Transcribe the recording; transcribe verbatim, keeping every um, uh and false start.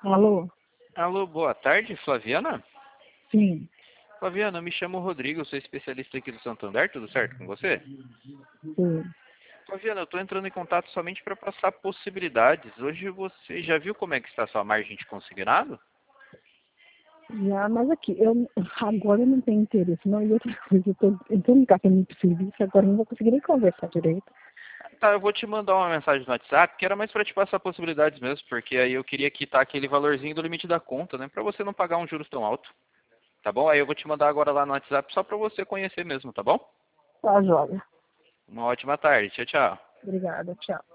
Alô? Alô, boa tarde, Flaviana? Sim, Flaviana, eu me chamo Rodrigo, eu sou especialista aqui do Santander, tudo certo com você? sim. Flaviana, eu estou entrando em contato somente para passar possibilidades. Hoje você já viu como é que está a sua margem de consignado? Já, mas aqui, eu agora eu não tenho interesse, não. E outra coisa, eu tô entrando em casa muito serviço, agora eu não vou conseguir nem conversar direito. Tá, eu vou te mandar uma mensagem no WhatsApp, que era mais para te passar possibilidades mesmo, porque aí eu queria quitar aquele valorzinho do limite da conta, né? Para você não pagar um juros tão alto, tá bom? Aí eu vou te mandar agora lá no WhatsApp só para você conhecer mesmo, tá bom? Tá, joia. Uma ótima tarde, tchau, tchau. Obrigada, tchau.